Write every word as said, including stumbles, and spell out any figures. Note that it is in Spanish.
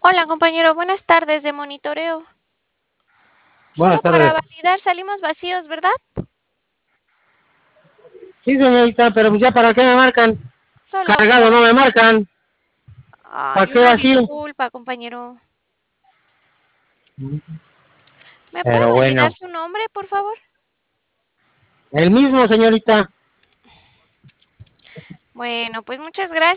Hola, compañero, buenas tardes de monitoreo. Solo Buenas para tardes. validar, salimos vacíos, ¿verdad? Sí, señorita, pero pues ya para qué me marcan. Solo Cargado por... no me marcan. ¿Para Ay, qué una vacío? disculpa, compañero. ¿Me puede Pero validar bueno, su nombre, por favor? el mismo, señorita. Bueno, pues muchas gracias.